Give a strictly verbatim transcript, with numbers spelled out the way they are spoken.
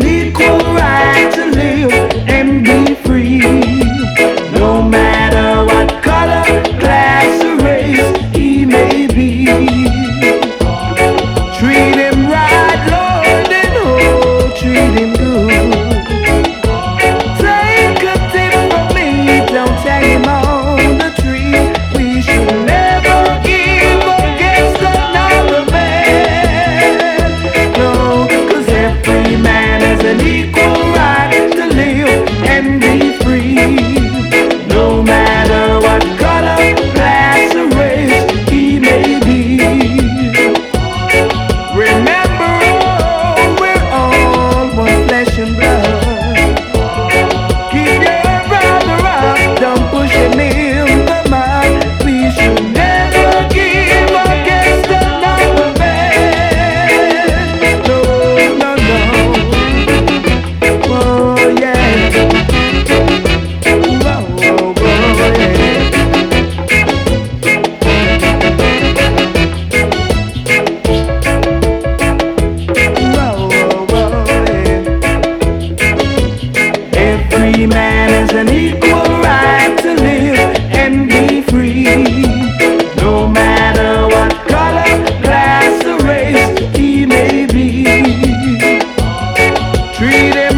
equal right to live and be free. No matter what color, class, or race he may be. Treat him right, Lord, and oh, treat him good. Take a tip from me, don't tag him on the tree. We should never give against another man. No, 'cause every man has an equal right to live and be free. No matter what color, class, or race he may be. Remember, oh, we're all one flesh and blood. Keep your brother up, don't push him in the mud. We should never give against another man. No, no, no. Oh, yeah. Oh, oh, oh, yeah. Every man has an equal right to live and be free. No matter what color, class, or race he may be. Treat